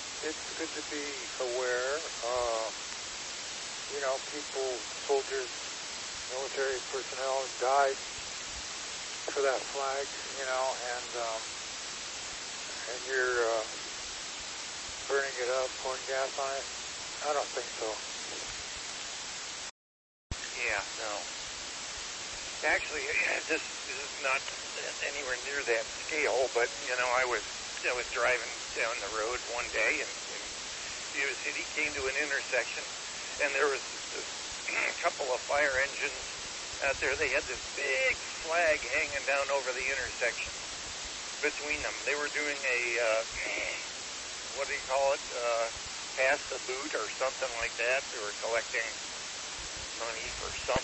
it's good to be aware. People, soldiers, military personnel died for that flag, and you're burning it up, pouring gas on it. I don't think so. Yeah, no. Actually, this is not anywhere near that scale, but, I was driving down the road one day, and Yuba City came to an intersection, and there was a couple of fire engines out there. They had this big flag hanging down over the intersection between them. They were doing a, what do you call it, pass the boot or something like that. They were collecting money for something.